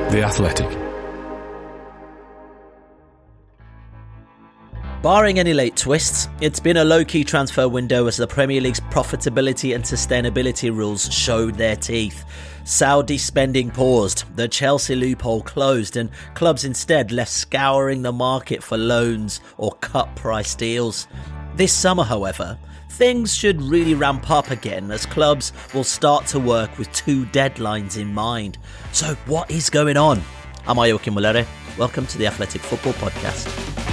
The Athletic. Barring any late twists, it's been a low-key transfer window as the Premier League's profitability and sustainability rules showed their teeth. Saudi spending paused, the Chelsea loophole closed, and clubs instead left scouring the market for loans or cut-price deals. This summer, however, things should really ramp up again as clubs will start to work with two deadlines in mind. So what is going on? I'm Joachim Mullere. Welcome to the Athletic Football Podcast.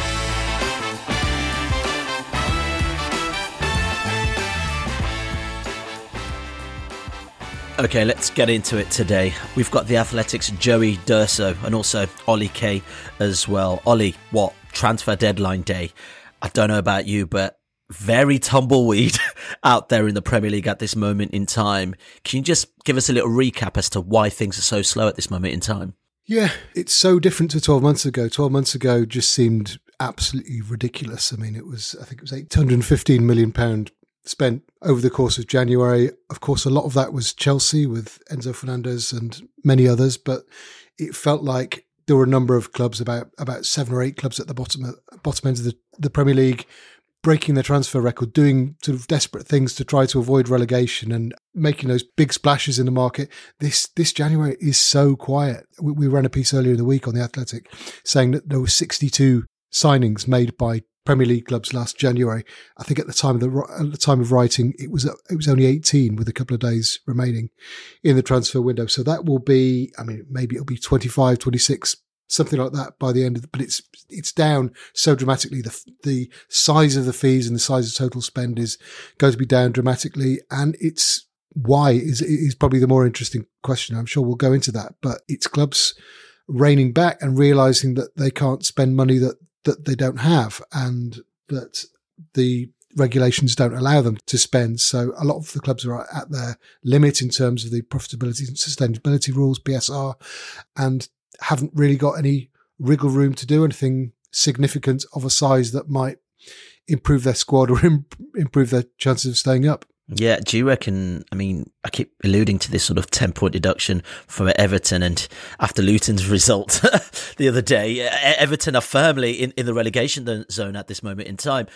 Okay, let's get into it today. We've got the Athletic's Joey D'Urso and also Ollie Kay as well. Ollie, what? Transfer deadline day. I don't know about you, but very tumbleweed out there in the Premier League at this moment in time. Can you just give us a little recap as to why things are so slow at this moment in time? Yeah, it's so different to 12 months ago. 12 months ago just seemed absolutely ridiculous. I mean, I think it was £815 million spent over the course of January. Of course, a lot of that was Chelsea with Enzo Fernandez and many others, but it felt like there were a number of clubs, about 7 or 8 clubs at the bottom end of the Premier League, breaking their transfer record, doing sort of desperate things to try to avoid relegation and making those big splashes in the market. This January is so quiet. We ran a piece earlier in the week on The Athletic saying that there were 62 signings made by Premier League clubs last January. I think at the time of writing, it was only 18 with a couple of days remaining in the transfer window. So that will be, I mean, maybe it'll be 25, 26, something like that by the end of the, but it's down so dramatically. The size of the fees and the size of total spend is going to be down dramatically. And it's why is probably the more interesting question. I'm sure we'll go into that, but it's clubs reining back and realizing that they can't spend money that they don't have and that the regulations don't allow them to spend. So a lot of the clubs are at their limit in terms of the profitability and sustainability rules, PSR, and haven't really got any wriggle room to do anything significant of a size that might improve their squad or improve their chances of staying up. Yeah, do you reckon, I mean, I keep alluding to this sort of 10-point deduction from Everton, and after Luton's result the other day, Everton are firmly in the relegation zone at this moment in time.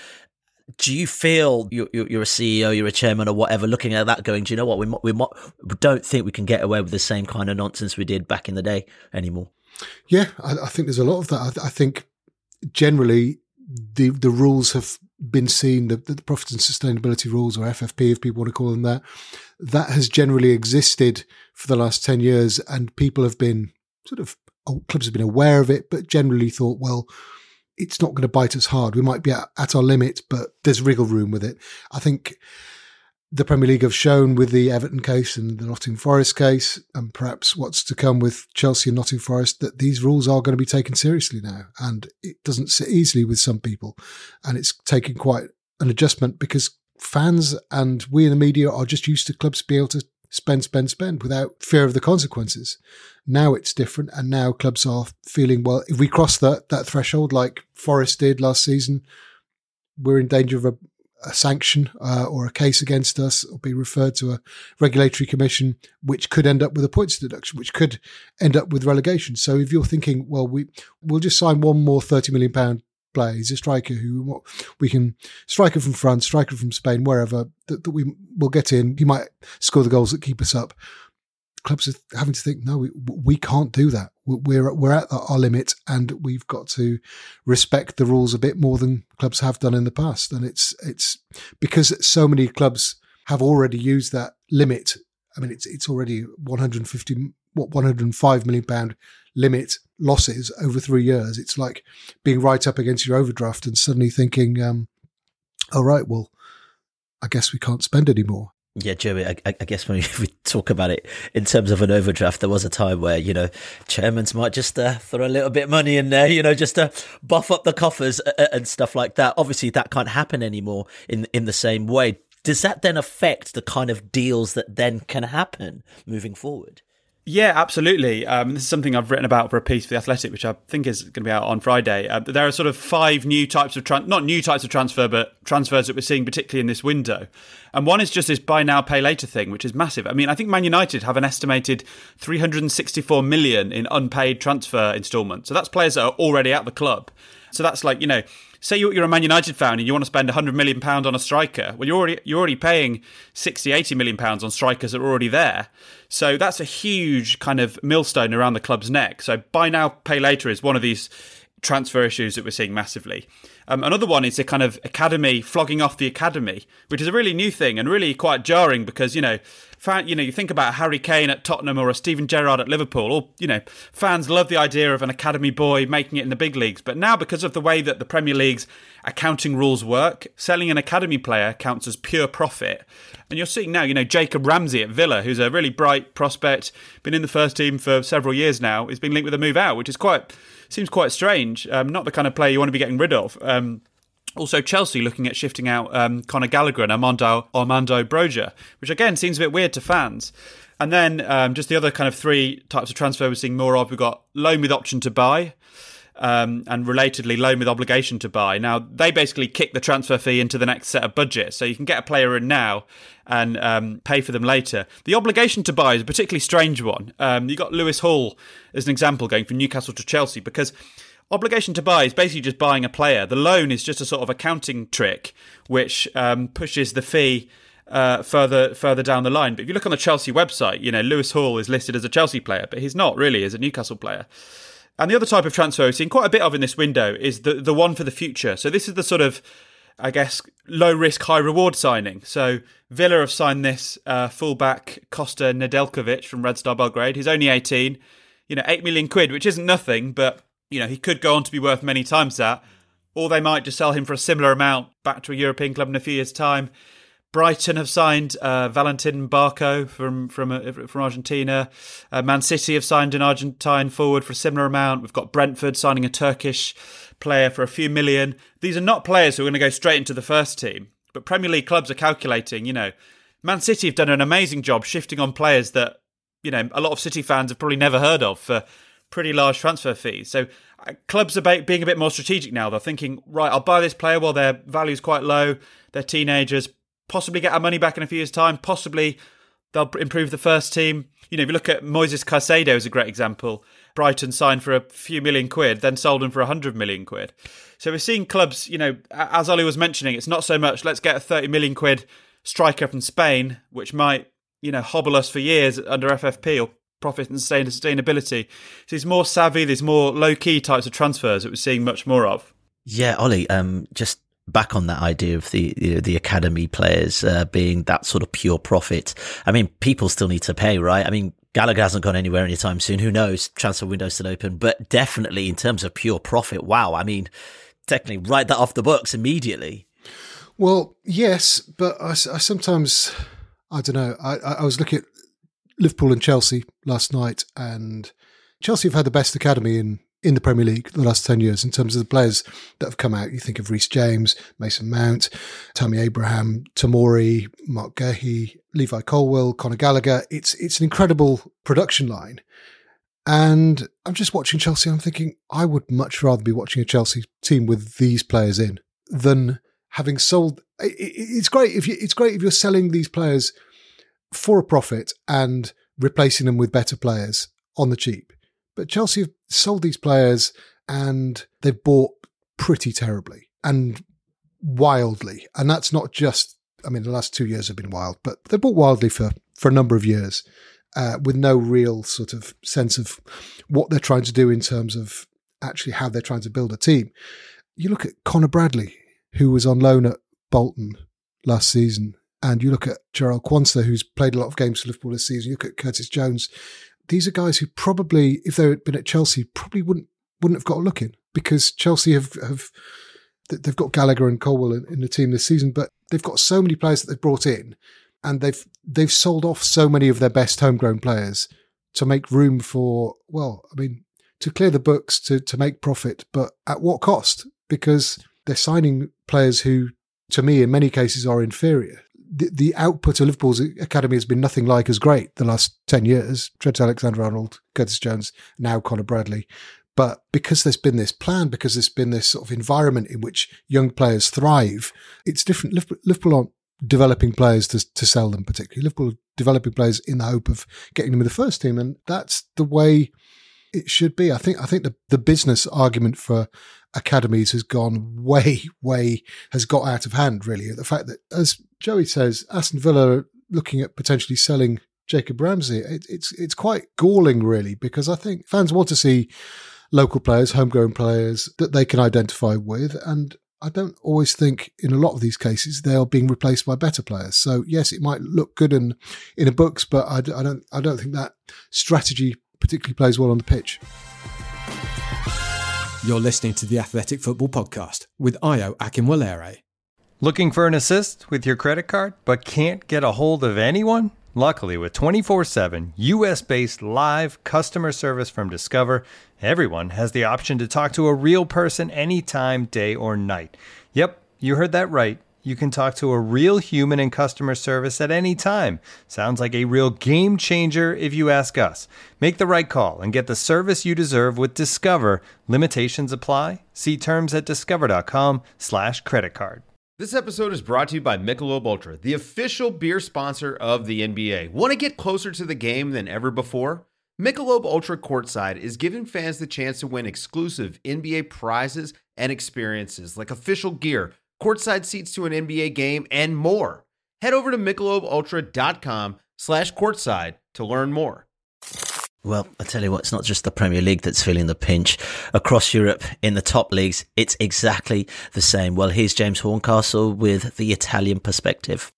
Do you feel you're a CEO, you're a chairman or whatever, looking at that going, do you know what, we don't think we can get away with the same kind of nonsense we did back in the day anymore? Yeah, I think there's a lot of that. I think generally the rules have been seen, the profit and sustainability rules, or FFP if people want to call them that has generally existed for the last 10 years, and people have been clubs have been aware of it, but generally thought, well, it's not going to bite us hard. We might be at our limit, but there's wriggle room with it. I think the Premier League have shown with the Everton case and the Nottingham Forest case, and perhaps what's to come with Chelsea and Nottingham Forest, that these rules are going to be taken seriously now. And it doesn't sit easily with some people. And it's taken quite an adjustment because fans and we in the media are just used to clubs being able to spend without fear of the consequences. Now it's different. And now clubs are feeling, well, if we cross that threshold like Forest did last season, we're in danger of a sanction or a case against us, or be referred to a regulatory commission, which could end up with a points deduction, which could end up with relegation. So if you're thinking, well, we'll just sign one more £30 million player, he's a striker who we can, striker from France, striker from Spain, wherever, that we will get in, he might score the goals that keep us up. Clubs are having to think, no, we can't do that. We're at our limit, and we've got to respect the rules a bit more than clubs have done in the past. And it's because so many clubs have already used that limit. I mean, it's already £105 million limit losses over 3 years. It's like being right up against your overdraft and suddenly thinking, all right, well, I guess we can't spend anymore. Yeah, Joey, I guess when we talk about it in terms of an overdraft, there was a time where, chairmans might just throw a little bit of money in there, just to buff up the coffers and stuff like that. Obviously, that can't happen anymore in the same way. Does that then affect the kind of deals that then can happen moving forward? Yeah, absolutely. This is something I've written about for a piece for The Athletic, which I think is going to be out on Friday. There are sort of 5 new types of, not new types of transfer, but transfers that we're seeing particularly in this window. And one is just this buy now, pay later thing, which is massive. I mean, I think Man United have an estimated 364 million in unpaid transfer instalments. So that's players that are already at the club. So that's like, say you're a Man United fan and you want to spend £100 million on a striker. Well, you're already paying 60, 80 million pounds on strikers that are already there. So that's a huge kind of millstone around the club's neck. So buy now, pay later is one of these transfer issues that we're seeing massively. Another one is the kind of academy, flogging off the academy, which is a really new thing and really quite jarring because, you think about Harry Kane at Tottenham or a Steven Gerrard at Liverpool, or, fans love the idea of an academy boy making it in the big leagues. But now, because of the way that the Premier League's accounting rules work, selling an academy player counts as pure profit. And you're seeing now, Jacob Ramsey at Villa, who's a really bright prospect, been in the first team for several years now, is being linked with a move out, which is seems quite strange. Not the kind of player you want to be getting rid of. Also, Chelsea looking at shifting out Conor Gallagher and Armando Broja, which again seems a bit weird to fans. And then just the other kind of 3 types of transfer we're seeing more of. We've got loan with option to buy, and relatedly loan with obligation to buy. Now, they basically kick the transfer fee into the next set of budget. So you can get a player in now and pay for them later. The obligation to buy is a particularly strange one. You got Lewis Hall as an example going from Newcastle to Chelsea, because obligation to buy is basically just buying a player. The loan is just a sort of accounting trick which pushes the fee further down the line. But if you look on the Chelsea website, Lewis Hall is listed as a Chelsea player, but he's not really, as a Newcastle player. And the other type of transfer we've seen quite a bit of in this window is the one for the future. So this is the sort of, I guess, low risk, high reward signing. So Villa have signed this fullback Kosta Nedeljkovic from Red Star Belgrade. He's only 18, £8 million, which isn't nothing, but he could go on to be worth many times that. Or they might just sell him for a similar amount back to a European club in a few years' time. Brighton have signed Valentin Barco from Argentina. Man City have signed an Argentine forward for a similar amount. We've got Brentford signing a Turkish player for a few million. These are not players who are going to go straight into the first team. But Premier League clubs are calculating, Man City have done an amazing job shifting on players that, a lot of City fans have probably never heard of for pretty large transfer fees. So clubs are being a bit more strategic now. They're thinking, right, I'll buy this player while their value's quite low. They're teenagers. Possibly get our money back in a few years' time. Possibly they'll improve the first team. If you look at Moises Caicedo as a great example. Brighton signed for a few £1 million, then sold him for £100 million. So we're seeing clubs, as Ollie was mentioning, it's not so much let's get a £30 million striker from Spain, which might, hobble us for years under FFP or profit and sustainability. So it's more savvy, there's more low-key types of transfers that we're seeing much more of. Yeah, Ollie, just back on that idea of the academy players being that sort of pure profit. I mean, people still need to pay, right? I mean, Gallagher hasn't gone anywhere anytime soon. Who knows? Transfer window's still open. But definitely in terms of pure profit, wow. I mean, technically write that off the books immediately. Well, yes, but I sometimes, I don't know. I was looking at Liverpool and Chelsea last night, and Chelsea have had the best academy in the Premier League the last 10 years in terms of the players that have come out. You think of Reece James, Mason Mount, Tammy Abraham, Tomori, Mark Guehi, Levi Colwill, Conor Gallagher. It's an incredible production line. And I'm just watching Chelsea. I'm thinking I would much rather be watching a Chelsea team with these players in than having sold. It's great if you're selling these players for a profit and replacing them with better players on the cheap. But Chelsea have sold these players and they've bought pretty terribly and wildly. And that's not just, the last 2 years have been wild, but they bought wildly for a number of years with no real sort of sense of what they're trying to do in terms of actually how they're trying to build a team. You look at Conor Bradley, who was on loan at Bolton last season, and you look at Jarell Quansah, who's played a lot of games for Liverpool this season. You look at Curtis Jones. These are guys who probably, if they had been at Chelsea, probably wouldn't have got a look in, because Chelsea they've got Gallagher and Colwill in the team this season, but they've got so many players that they've brought in, and they've sold off so many of their best homegrown players to make room for, to clear the books, to make profit, but at what cost? Because they're signing players who, to me, in many cases are inferior. the output of Liverpool's academy has been nothing like as great the last 10 years. Trent Alexander-Arnold, Curtis Jones, now Conor Bradley. But because there's been this plan, because there's been this sort of environment in which young players thrive, it's different. Liverpool aren't developing players to sell them particularly. Liverpool are developing players in the hope of getting them in the first team. And that's the way it should be. I think the business argument for academies has gone has got out of hand, really. The fact that, as Joey says, Aston Villa are looking at potentially selling Jacob Ramsey, it's quite galling, really, because I think fans want to see local players, homegrown players that they can identify with. And I don't always think in a lot of these cases they are being replaced by better players. So yes, it might look good in the books, but I don't think that strategy particularly plays well on the pitch. You're listening to the Athletic Football Podcast with Ayo Akinwolere. Looking for an assist with your credit card but can't get a hold of anyone? Luckily, with 24/7 US-based live customer service from Discover, everyone has the option to talk to a real person anytime, day or night. Yep, you heard that right. You can talk to a real human in customer service at any time. Sounds like a real game changer if you ask us. Make the right call and get the service you deserve with Discover. Limitations apply. See terms at discover.com/creditcard. This episode is brought to you by Michelob Ultra, the official beer sponsor of the NBA. Want to get closer to the game than ever before? Michelob Ultra Courtside is giving fans the chance to win exclusive NBA prizes and experiences like official gear, courtside seats to an NBA game, and more. Head over to MichelobUltra.com/courtside to learn more. Well, I tell you what, it's not just the Premier League that's feeling the pinch. Across Europe, in the top leagues, it's exactly the same. Well, here's James Horncastle with the Italian perspective.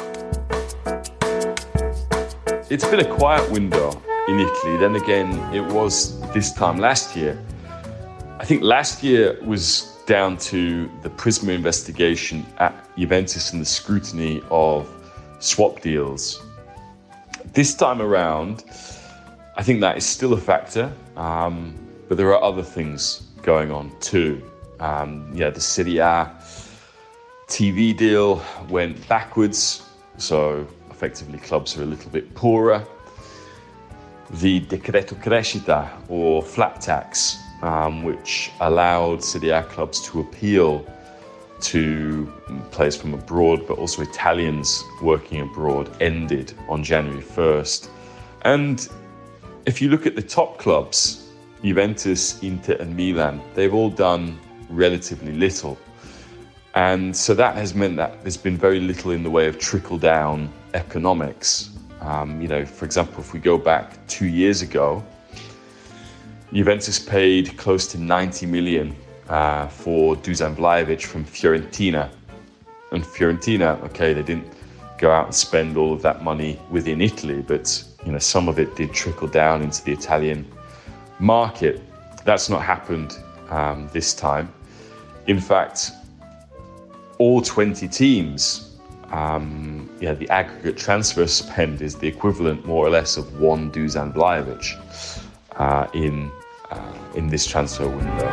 It's been a quiet window in Italy. Then again, it was this time last year. I think last year was down to the Prisma investigation at Juventus and the scrutiny of swap deals. This time around, I think that is still a factor, but there are other things going on too. The Serie A TV deal went backwards, so effectively clubs are a little bit poorer. The Decreto Crescita, or flat tax, which allowed Serie A clubs to appeal to players from abroad, but also Italians working abroad, ended on January 1st. And if you look at the top clubs, Juventus, Inter and Milan, they've all done relatively little. And so that has meant that there's been very little in the way of trickle-down economics. For example, if we go back 2 years ago, Juventus paid close to 90 million for Dusan Vlahovic from Fiorentina. And Fiorentina, okay, they didn't go out and spend all of that money within Italy, but some of it did trickle down into the Italian market. That's not happened this time. In fact, all 20 teams, the aggregate transfer spend is the equivalent, more or less, of one Dusan Vlahovic in this transfer window.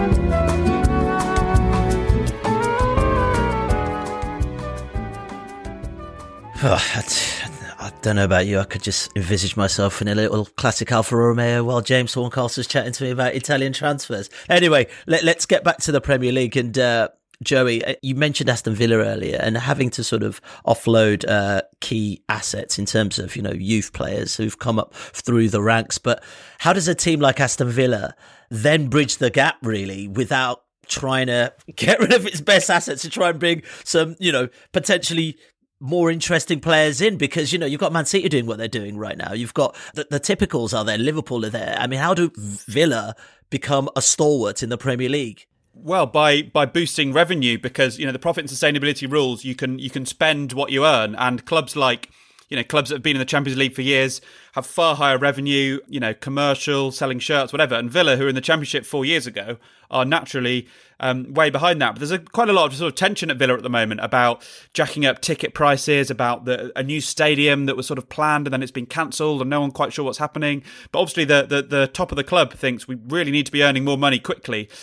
I don't know about you. I could just envisage myself in a little classic Alfa Romeo while James Horncastle's chatting to me about Italian transfers. Anyway, let's get back to the Premier League. And Joey, you mentioned Aston Villa earlier and having to sort of offload key assets in terms of, youth players who've come up through the ranks. But how does a team like Aston Villa then bridge the gap, really, without trying to get rid of its best assets to try and bring some, potentially more interesting players in? Because, you've got Man City doing what they're doing right now. You've got the typicals are there. Liverpool are there. I mean, how do Villa become a stalwart in the Premier League? Well, by boosting revenue, because the profit and sustainability rules, you can spend what you earn, and clubs like clubs that have been in the Champions League for years have far higher revenue, commercial, selling shirts, whatever. And Villa, who were in the Championship 4 years ago, are naturally way behind that. But there's quite a lot of sort of tension at Villa at the moment about jacking up ticket prices, about a new stadium that was sort of planned and then it's been cancelled and no one quite sure what's happening. But obviously the top of the club thinks we really need to be earning more money quickly.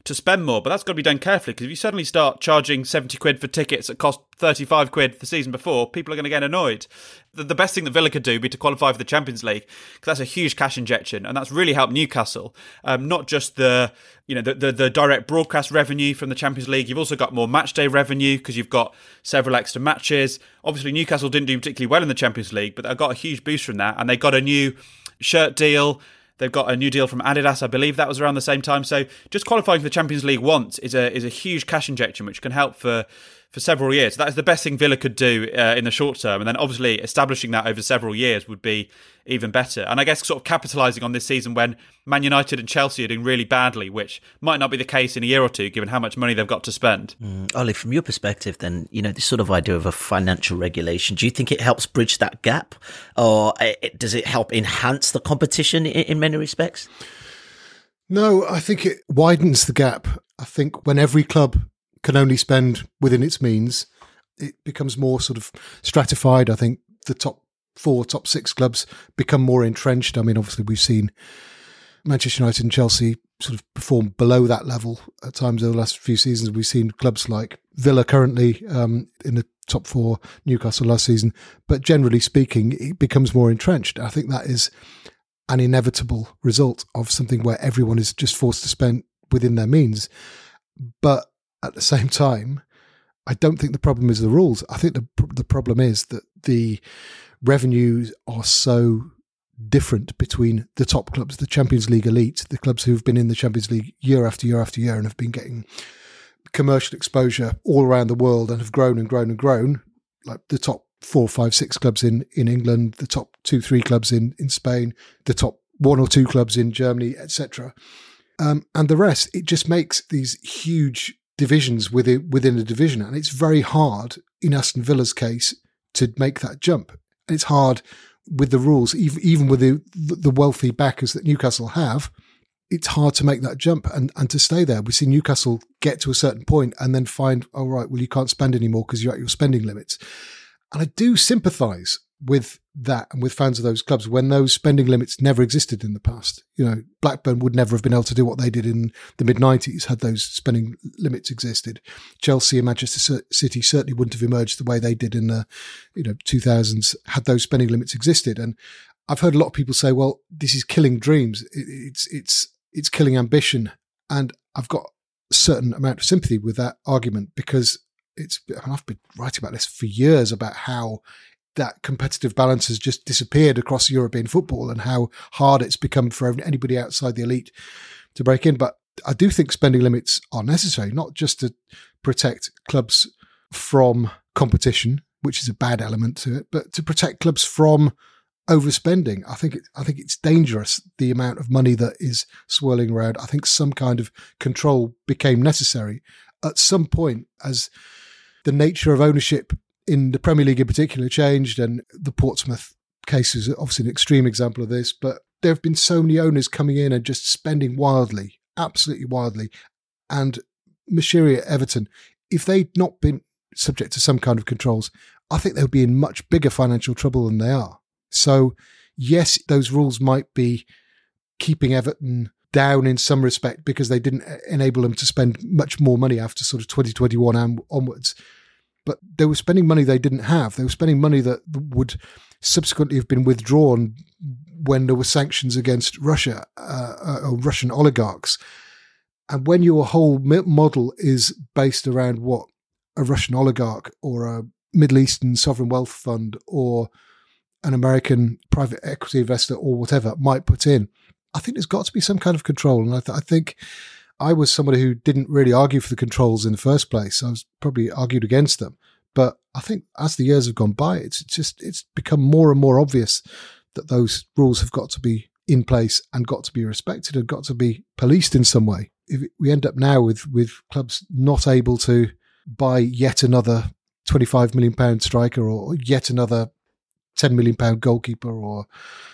to spend more, but that's got to be done carefully, because if you suddenly start charging 70 quid for tickets that cost 35 quid the season before, people are going to get annoyed. The best thing that Villa could do would be to qualify for the Champions League, because that's a huge cash injection, and that's really helped Newcastle. Not just the direct broadcast revenue from the Champions League, you've also got more match day revenue because you've got several extra matches. Obviously, Newcastle didn't do particularly well in the Champions League, but they got a huge boost from that, and they got a new shirt deal. They've got a new deal from Adidas, I believe that was around the same time. So just qualifying for the Champions League once is a huge cash injection, which can help for several years. That is the best thing Villa could do in the short term. And then obviously establishing that over several years would be even better. And I guess sort of capitalising on this season when Man United and Chelsea are doing really badly, which might not be the case in a year or two, given how much money they've got to spend. Ollie, from your perspective then, this sort of idea of a financial regulation, do you think it helps bridge that gap? Or does it help enhance the competition in many respects? No, I think it widens the gap. I think when every club can only spend within its means, it becomes more sort of stratified. I think the top 4, top 6 clubs become more entrenched. I mean, obviously we've seen Manchester United and Chelsea sort of perform below that level at times over the last few seasons. We've seen clubs like Villa currently in the top 4, Newcastle last season. But generally speaking, it becomes more entrenched. I think that is an inevitable result of something where everyone is just forced to spend within their means. But at the same time, I don't think the problem is the rules. I think the problem is that the revenues are so different between the top clubs, the Champions League elite, the clubs who've been in the Champions League year after year after year and have been getting commercial exposure all around the world and have grown and grown and grown, like the top 4, 5, 6 clubs in England, the top 2, 3 clubs in Spain, the top 1 or 2 clubs in Germany, etc. And the rest. It just makes these huge divisions within a division, and it's very hard in Aston Villa's case to make that jump. And it's hard with the rules, even with the wealthy backers that Newcastle have. It's hard to make that jump and to stay there. We see Newcastle get to a certain point and then find, oh right, well you can't spend anymore because you're at your spending limits. And I do sympathise with that and with fans of those clubs when those spending limits never existed in the past. Blackburn would never have been able to do what they did in the mid-90s had those spending limits existed. Chelsea and Manchester City certainly wouldn't have emerged the way they did in the 2000s had those spending limits existed. And I've heard a lot of people say, well, this is killing dreams. It's killing ambition. And I've got a certain amount of sympathy with that argument because I've been writing about this for years about how that competitive balance has just disappeared across European football and how hard it's become for anybody outside the elite to break in. But I do think spending limits are necessary, not just to protect clubs from competition, which is a bad element to it, but to protect clubs from overspending. I think it's dangerous, the amount of money that is swirling around. I think some kind of control became necessary at some point as the nature of ownership in the Premier League in particular changed, and the Portsmouth case is obviously an extreme example of this, but there have been so many owners coming in and just spending wildly, absolutely wildly. And Moshiri at Everton, if they'd not been subject to some kind of controls, I think they would be in much bigger financial trouble than they are. So yes, those rules might be keeping Everton down in some respect because they didn't enable them to spend much more money after sort of 2021 onwards. But they were spending money they didn't have. They were spending money that would subsequently have been withdrawn when there were sanctions against Russia or Russian oligarchs. And when your whole model is based around what a Russian oligarch or a Middle Eastern sovereign wealth fund or an American private equity investor or whatever might put in, I think there's got to be some kind of control. And I think I was somebody who didn't really argue for the controls in the first place. I was probably argued against them. But I think as the years have gone by, it's become more and more obvious that those rules have got to be in place and got to be respected and got to be policed in some way. If we end up now with clubs not able to buy yet another £25 million striker or yet another £10 million goalkeeper or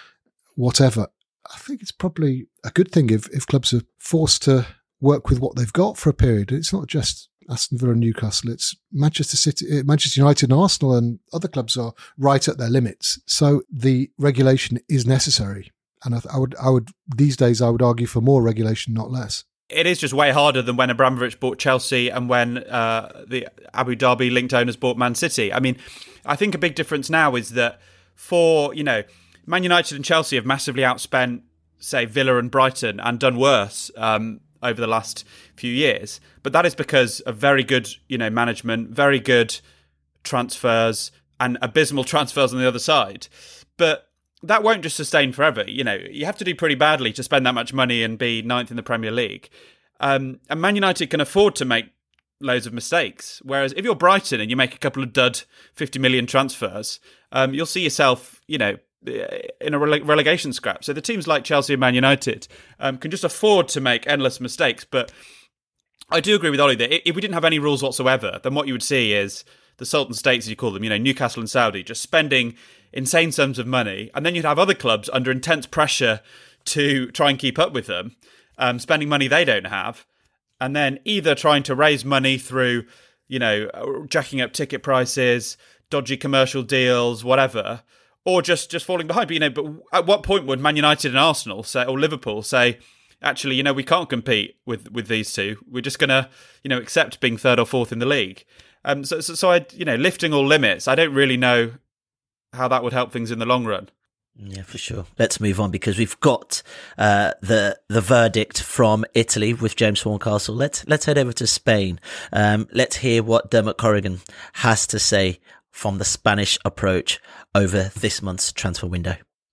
whatever, I think it's probably a good thing if clubs are forced to work with what they've got for a period. It's not just Aston Villa and Newcastle, it's Manchester City, Manchester United and Arsenal, and other clubs are right at their limits. So the regulation is necessary. And I would these days, I would argue for more regulation, not less. it is just way harder than when Abramovich bought Chelsea and when the Abu Dhabi linked owners bought Man City. I mean, I think a big difference now is that Man United and Chelsea have massively outspent, say, Villa and Brighton and done worse over the last few years. But that is because of very good, management, very good transfers and abysmal transfers on the other side. But that won't just sustain forever. You have to do pretty badly to spend that much money and be ninth in the Premier League. And Man United can afford to make loads of mistakes. Whereas if you're Brighton and you make a couple of dud 50 million transfers, you'll see yourself, in a relegation scrap. So the teams like Chelsea and Man United can just afford to make endless mistakes. But I do agree with Ollie that if we didn't have any rules whatsoever, then what you would see is the Sultan States, as you call them, Newcastle and Saudi, just spending insane sums of money. And then you'd have other clubs under intense pressure to try and keep up with them, spending money they don't have. And then either trying to raise money through, jacking up ticket prices, dodgy commercial deals, whatever, or just falling behind. But at what point would Man United and Arsenal say, or Liverpool say, actually, we can't compete with these two. We're just going to, accept being third or fourth in the league. So I, lifting all limits, I don't really know how that would help things in the long run. Yeah, for sure. Let's move on because we've got the verdict from Italy with James Horncastle. Let's head over to Spain. Let's hear what Dermot Corrigan has to say from the Spanish approach over this month's transfer window.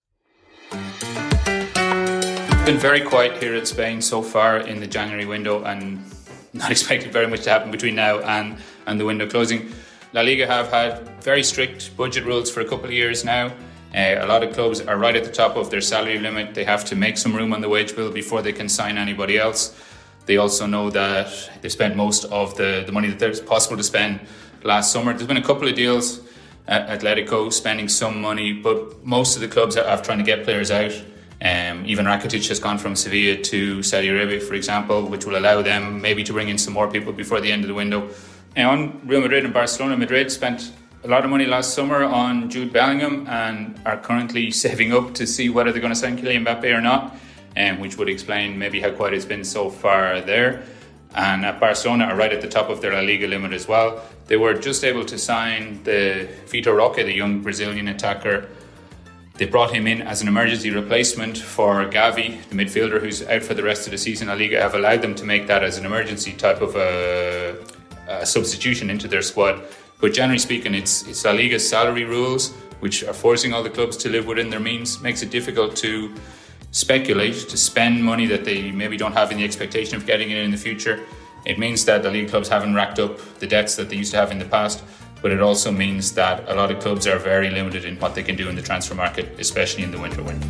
It's been very quiet here in Spain so far in the January window, and not expecting very much to happen between now and the window closing. La Liga have had very strict budget rules for a couple of years now. A lot of clubs are right at the top of their salary limit. They have to make some room on the wage bill before they can sign anybody else. They also know that they've spent most of the money that there's possible to spend last summer. There's been a couple of deals, Atletico spending some money, but most of the clubs are trying to get players out. Even Rakitic has gone from Sevilla to Saudi Arabia, for example, which will allow them maybe to bring in some more people before the end of the window. And on Real Madrid and Barcelona, Madrid spent a lot of money last summer on Jude Bellingham and are currently saving up to see whether they're going to sign Kylian Mbappe or not, which would explain maybe how quiet it's been so far there. And Barcelona are right at the top of their La Liga limit as well. They were just able to sign the Vitor Roque, the young Brazilian attacker. They brought him in as an emergency replacement for Gavi, the midfielder who's out for the rest of the season. La Liga have allowed them to make that as an emergency type of a substitution into their squad. But generally speaking, it's La Liga's salary rules, which are forcing all the clubs to live within their means, makes it difficult to speculate, to spend money that they maybe don't have in the expectation of getting it in the future. It means that the league clubs haven't racked up the debts that they used to have in the past, but it also means that a lot of clubs are very limited in what they can do in the transfer market, especially in the winter window.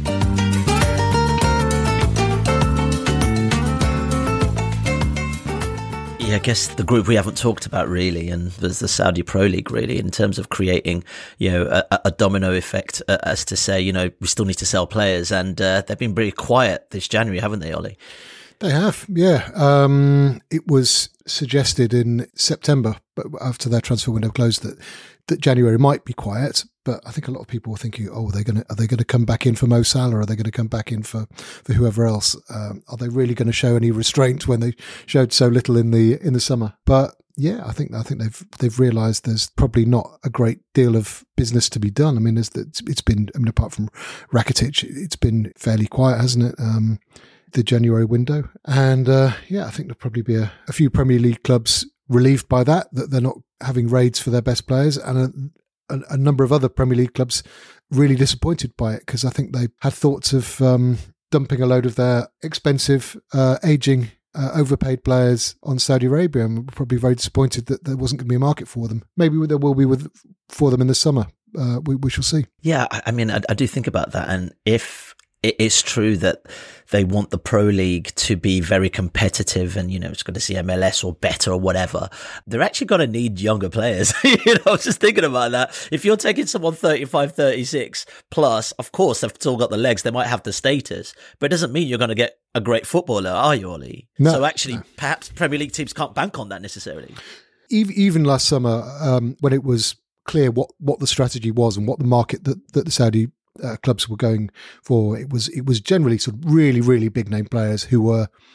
Yeah, I guess the group we haven't talked about really, and there's the Saudi Pro League really, in terms of creating, a domino effect, as to say, we still need to sell players, and they've been pretty quiet this January, haven't they, Ollie? They have, yeah. It was suggested in September, but after their transfer window closed, that January might be quiet. But I think a lot of people were thinking, are they going to come back in for Mo Salah? Are they going to come back in for whoever else? Are they really going to show any restraint when they showed so little in the summer? But yeah, I think they've realised there's probably not a great deal of business to be done. I mean, it's been, apart from Rakitic, it's been fairly quiet, hasn't it? The January window, and I think there'll probably be a few Premier League clubs relieved by that they're not having raids for their best players, and a number of other Premier League clubs really disappointed by it, because I think they had thoughts of dumping a load of their expensive, aging, overpaid players on Saudi Arabia, and were probably very disappointed that there wasn't going to be a market for them. Maybe there will be for them in the summer. We shall see. Yeah, I mean, I do think about that, and if it is true that they want the Pro League to be very competitive and, it's going to see MLS or better or whatever, they're actually going to need younger players. I was just thinking about that. If you're taking someone 35, 36 plus, of course, they've still got the legs. They might have the status, but it doesn't mean you're going to get a great footballer, are you, Ollie? No, so actually, perhaps Premier League teams can't bank on that necessarily. Even last summer, when it was clear what the strategy was and what the market that the Saudi clubs were going for, it was generally sort of really, really big name players who were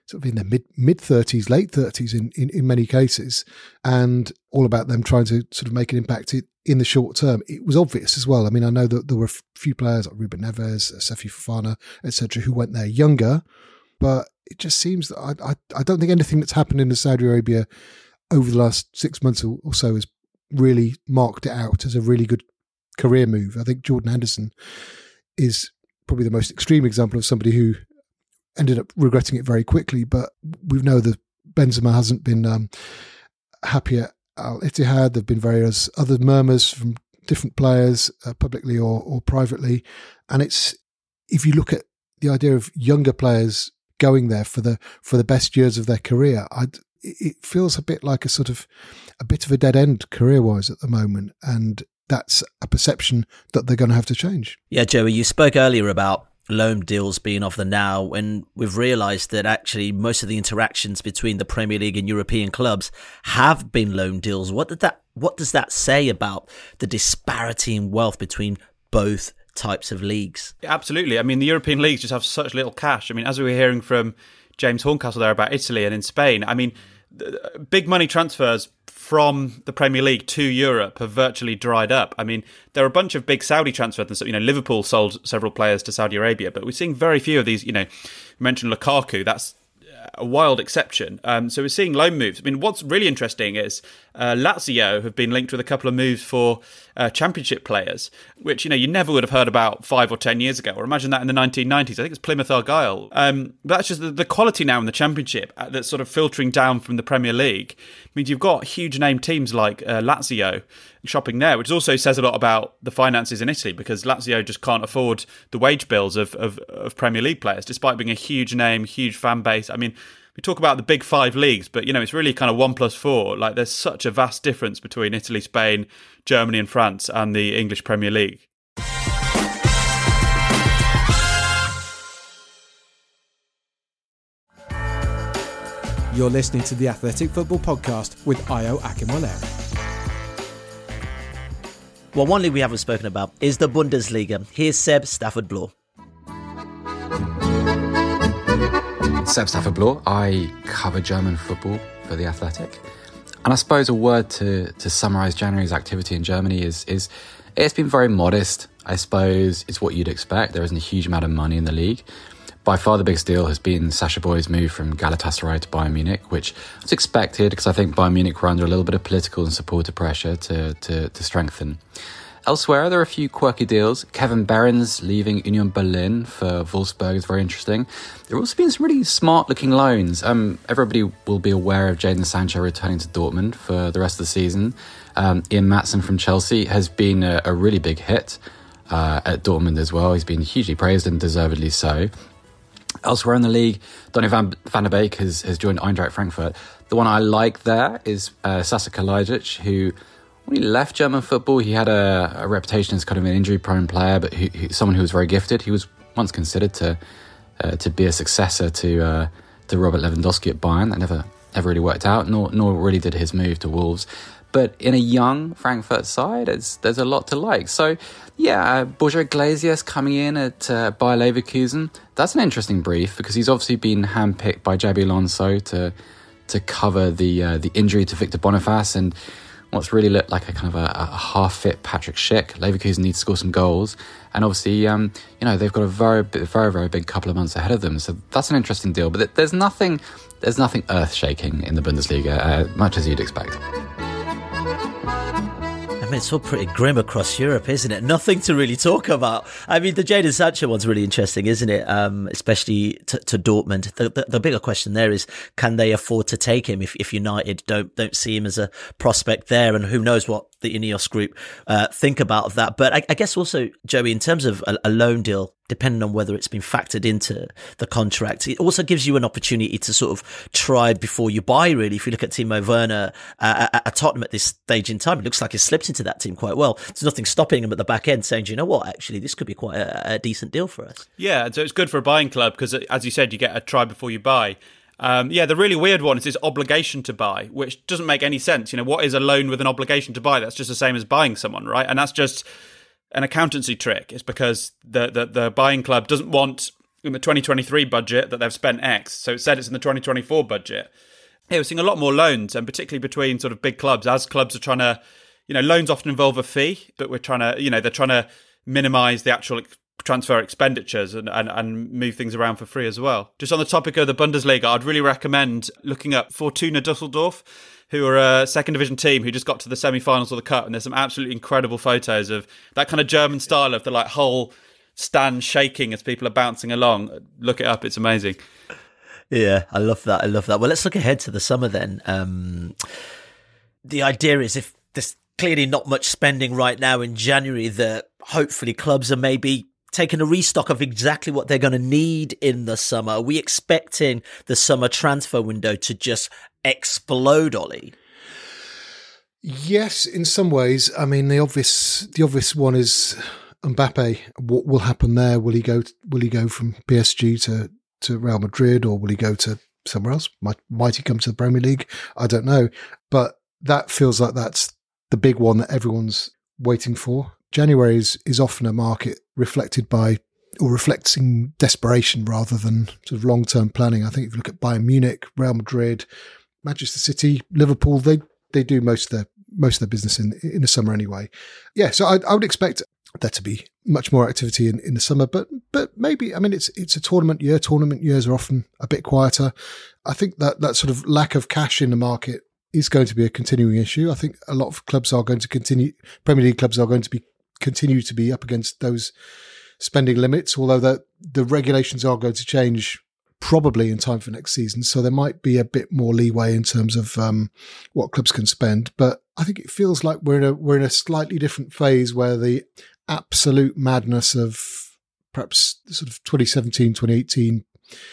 sort of in their mid 30s, late 30s in many cases, and all about them trying to sort of make an impact in the short term. It was obvious as well. I mean, I know that there were a few players like Ruben Neves, Sefi Fofana, etc., who went there younger, but it just seems that I don't think anything that's happened in Saudi Arabia over the last 6 months or so has really marked it out as a really good career move. I think Jordan Henderson is probably the most extreme example of somebody who ended up regretting it very quickly, but we know that Benzema hasn't been happy at Al Ittihad. There have been various other murmurs from different players, publicly or privately. And it's, if you look at the idea of younger players going there for the best years of their career, it feels a bit like a bit of a dead end career-wise at the moment. And that's a perception that they're going to have to change. Yeah, Joey, you spoke earlier about loan deals being of the now, and we've realised that actually most of the interactions between the Premier League and European clubs have been loan deals. What does that say about the disparity in wealth between both types of leagues? Absolutely. I mean, the European leagues just have such little cash. I mean, as we were hearing from James Horncastle there about Italy and in Spain, I mean, big money transfers from the Premier League to Europe have virtually dried up. I mean, there are a bunch of big Saudi transfers. You know, Liverpool sold several players to Saudi Arabia, but we're seeing very few of these. You know, you mentioned Lukaku. That's a wild exception. So we're seeing loan moves. I mean, what's really interesting is Lazio have been linked with a couple of moves for championship players, which, you know, you never would have heard about 5 or 10 years ago, or imagine that in the 1990s. I think it's Plymouth Argyle. But that's just the quality now in the championship that's sort of filtering down from the Premier League. I mean, you've got huge name teams like Lazio shopping there, which also says a lot about the finances in Italy, because Lazio just can't afford the wage bills of Premier League players, despite being a huge name, huge fan base. I mean, we talk about the big 5 leagues, but, you know, it's really kind of 1+4. Like, there's such a vast difference between Italy, Spain, Germany and France and the English Premier League. You're listening to the Athletic Football Podcast with Ayo Akinwolere. Well, one league we haven't spoken about is the Bundesliga. Here's Seb Stafford-Bloor. Seb Stafford-Bloor. I cover German football for The Athletic. And I suppose a word to summarise January's activity in Germany is it's been very modest. I suppose it's what you'd expect. There isn't a huge amount of money in the league. By far the biggest deal has been Sacha Boey's move from Galatasaray to Bayern Munich, which was expected because I think Bayern Munich were under a little bit of political and supporter pressure to strengthen. Elsewhere, there are a few quirky deals. Kevin Behrens leaving Union Berlin for Wolfsburg is very interesting. There have also been some really smart-looking loans. Everybody will be aware of Jadon Sancho returning to Dortmund for the rest of the season. Ian Maatsen from Chelsea has been a really big hit at Dortmund as well. He's been hugely praised and deservedly so. Elsewhere in the league, Donny van der Beek has joined Eintracht Frankfurt. The one I like there is Sasa Kalajdzic, who, when he left German football, he had a reputation as kind of an injury-prone player, but someone who was very gifted. He was once considered to be a successor to Robert Lewandowski at Bayern. That never really worked out, nor really did his move to Wolves. But in a young Frankfurt side, there's a lot to like. So, yeah, Borja Iglesias coming in at Bayer Leverkusen. That's an interesting brief because he's obviously been handpicked by Xabi Alonso to cover the injury to Victor Boniface and what's really looked like a kind of a half-fit Patrick Schick. Leverkusen need to score some goals. And obviously, they've got a very, very big couple of months ahead of them. So that's an interesting deal. But there's nothing earth-shaking in the Bundesliga, much as you'd expect. I mean, it's all pretty grim across Europe, isn't it? Nothing to really talk about. I mean, the Jadon Sancho one's really interesting, isn't it? Especially to Dortmund. The bigger question there is, can they afford to take him if United don't see him as a prospect there? And who knows what the Ineos group think about that. But I guess also, Joey, in terms of a loan deal, depending on whether it's been factored into the contract, it also gives you an opportunity to sort of try before you buy, really. If you look at Timo Werner at Tottenham at this stage in time, it looks like he's slipped into that team quite well. There's nothing stopping him at the back end saying, do you know what, actually, this could be quite a decent deal for us. Yeah, so it's good for a buying club because, as you said, you get a try before you buy. The really weird one is this obligation to buy, which doesn't make any sense. You know, what is a loan with an obligation to buy? That's just the same as buying someone, right? And that's just an accountancy trick. It's because the buying club doesn't want in the 2023 budget that they've spent X, so it said it's in the 2024 budget. Yeah, we're seeing a lot more loans, and particularly between sort of big clubs, as clubs are trying to, loans often involve a fee, but we're trying to, they're trying to minimise the actual transfer expenditures and move things around for free as well. Just on the topic of the Bundesliga, I'd really recommend looking up Fortuna Düsseldorf, who are a second division team who just got to the semi-finals of the Cup, and there's some absolutely incredible photos of that kind of German style of the whole stand shaking as people are bouncing along. Look it up, it's amazing. Yeah, I love that. Well, let's look ahead to the summer then. The idea is, if there's clearly not much spending right now in January, that hopefully clubs are maybe taking a restock of exactly what they're going to need in the summer. Are we expecting the summer transfer window to just explode, Ollie? Yes, in some ways. I mean, the obvious one is Mbappe. What will happen there? Will he go from PSG to Real Madrid, or will he go to somewhere else? Might he come to the Premier League? I don't know. But that feels like that's the big one that everyone's waiting for. January is often a market reflecting desperation rather than sort of long-term planning. I think if you look at Bayern Munich, Real Madrid, Manchester City, Liverpool, they do most of their business in the summer anyway. Yeah, so I would expect there to be much more activity in the summer, but maybe, I mean, it's a tournament year. Tournament years are often a bit quieter. I think that sort of lack of cash in the market is going to be a continuing issue. I think a lot of clubs are going to continue. Premier League clubs are going to continue to be up against those spending limits, although the regulations are going to change probably in time for next season. So there might be a bit more leeway in terms of what clubs can spend. But I think it feels like we're in a slightly different phase where the absolute madness of perhaps sort of 2017, 2018,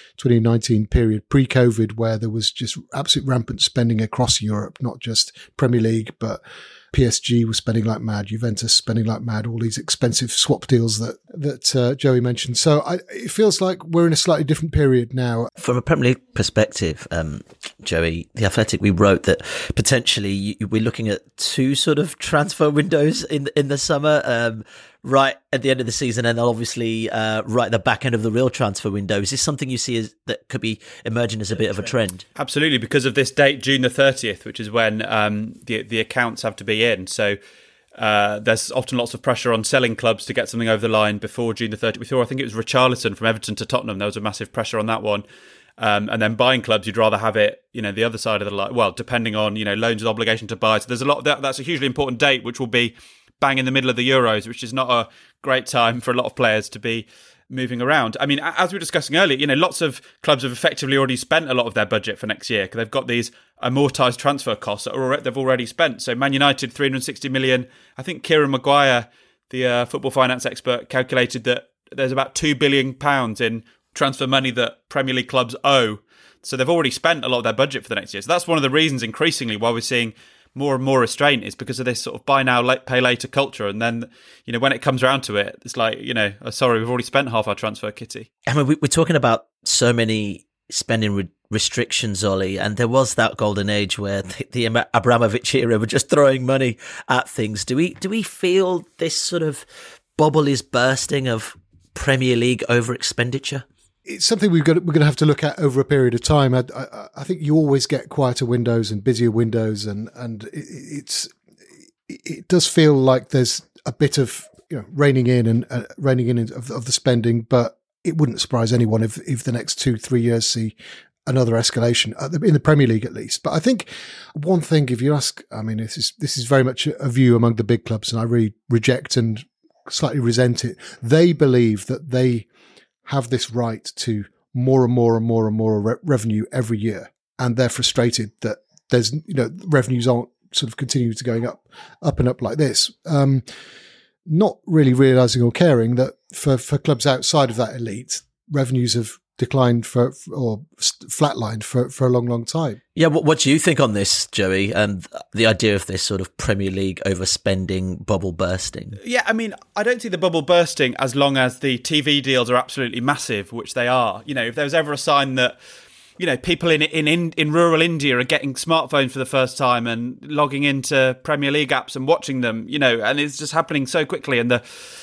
2019 period pre-COVID, where there was just absolute rampant spending across Europe, not just Premier League, but PSG was spending like mad, Juventus spending like mad, all these expensive swap deals that Joey mentioned. So it feels like we're in a slightly different period now. From a Premier League perspective, Joey, The Athletic, we wrote that potentially we're looking at two sort of transfer windows in the summer, right at the end of the season, and obviously right at the back end of the real transfer window. Is this something you see that could be emerging as a bit of a trend? Absolutely, because of this date, June the 30th, which is when the accounts have to be in. So there's often lots of pressure on selling clubs to get something over the line before June the 30th. We saw, I think it was Richarlison from Everton to Tottenham. There was a massive pressure on that one. And then buying clubs, you'd rather have it, the other side of the line. Well, depending on, loans with obligation to buy. So there's a lot of that's a hugely important date, which will be bang in the middle of the Euros, which is not a great time for a lot of players to be moving around. I mean, as we were discussing earlier, lots of clubs have effectively already spent a lot of their budget for next year because they've got these amortised transfer costs that they've already spent. So Man United, 360 million. I think Kieran Maguire, the football finance expert, calculated that there's about £2 billion in transfer money that Premier League clubs owe. So they've already spent a lot of their budget for the next year. So that's one of the reasons increasingly why we're seeing more and more restraint, is because of this sort of buy now, pay later culture. And then, when it comes around to it, it's like, sorry, we've already spent half our transfer kitty. I mean, we're talking about so many spending restrictions, Ollie, and there was that golden age where the Abramovich era were just throwing money at things. Do we feel this sort of bubble is bursting of Premier League over expenditure? It's something we're going to have to look at over a period of time. I think you always get quieter windows and busier windows, and it does feel like there's a bit of reining in of the spending, but it wouldn't surprise anyone if the next 2-3 years see another escalation in the Premier League at least. But I think one thing, if you ask, I mean, this is very much a view among the big clubs, and I really reject and slightly resent it. They believe that they have this right to more and more and more and more revenue every year, and they're frustrated that there's revenues aren't sort of continuing to going up and up like this. Not really realizing or caring that for clubs outside of that elite, revenues have declined or flatlined for a long time. Yeah, what do you think on this, Joey, and the idea of this sort of Premier League overspending bubble bursting? Yeah, I mean, I don't see the bubble bursting as long as the TV deals are absolutely massive, which they are. If there was ever a sign that people in rural India are getting smartphones for the first time and logging into Premier League apps and watching them, and it's just happening so quickly, and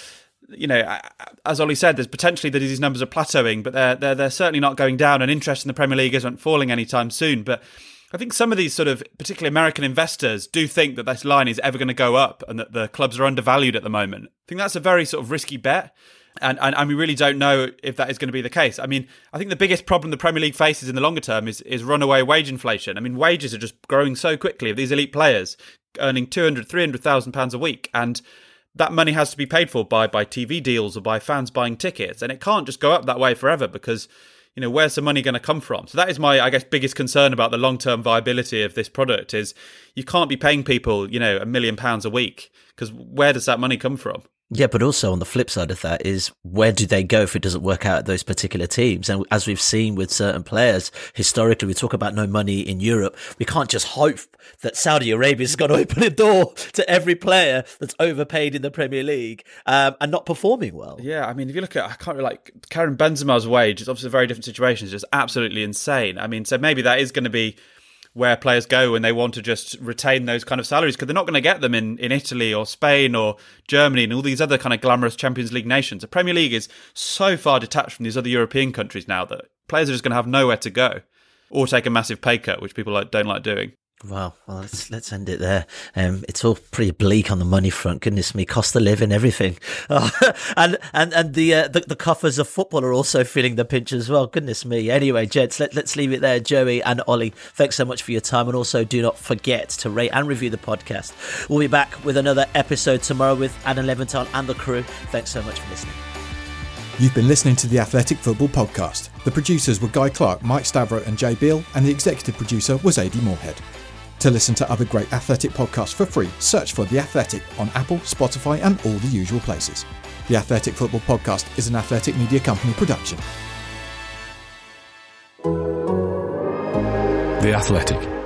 as Ollie said, there's potentially that these numbers are plateauing, but they're certainly not going down, and interest in the Premier League isn't falling anytime soon. But I think some of these sort of, particularly American investors, do think that this line is ever going to go up and that the clubs are undervalued at the moment. I think that's a very sort of risky bet. And we really don't know if that is going to be the case. I mean, I think the biggest problem the Premier League faces in the longer term is runaway wage inflation. I mean, wages are just growing so quickly of these elite players earning £200,000-300,000 a week. And that money has to be paid for by TV deals or by fans buying tickets. And it can't just go up that way forever because, where's the money going to come from? So that is my, I guess, biggest concern about the long-term viability of this product is you can't be paying people, £1 million a week because where does that money come from? Yeah, but also on the flip side of that is where do they go if it doesn't work out at those particular teams? And as we've seen with certain players, historically, we talk about no money in Europe. We can't just hope that Saudi Arabia is going to open a door to every player that's overpaid in the Premier League and not performing well. Yeah, I mean, if you look at, Karim Benzema's wage, it's obviously a very different situation. It's just absolutely insane. I mean, so maybe that is going to be where players go when they want to just retain those kind of salaries because they're not going to get them in Italy or Spain or Germany and all these other kind of glamorous Champions League nations. The Premier League is so far detached from these other European countries now that players are just going to have nowhere to go or take a massive pay cut, which people don't like doing. Well, let's end it there. It's all pretty bleak on the money front. Goodness me, cost of living, everything, and the coffers of football are also feeling the pinch as well. Goodness me. Anyway, gents, let's leave it there. Joey and Ollie, thanks so much for your time, and also do not forget to rate and review the podcast. We'll be back with another episode tomorrow with Adam Leventhal and the crew. Thanks so much for listening. You've been listening to the Athletic Football Podcast. The producers were Guy Clark, Mike Stavro and Jay Beale, and the executive producer was Adi Moorhead. To listen to other great Athletic podcasts for free, search for The Athletic on Apple, Spotify and all the usual places. The Athletic Football Podcast is an Athletic Media Company production. The Athletic.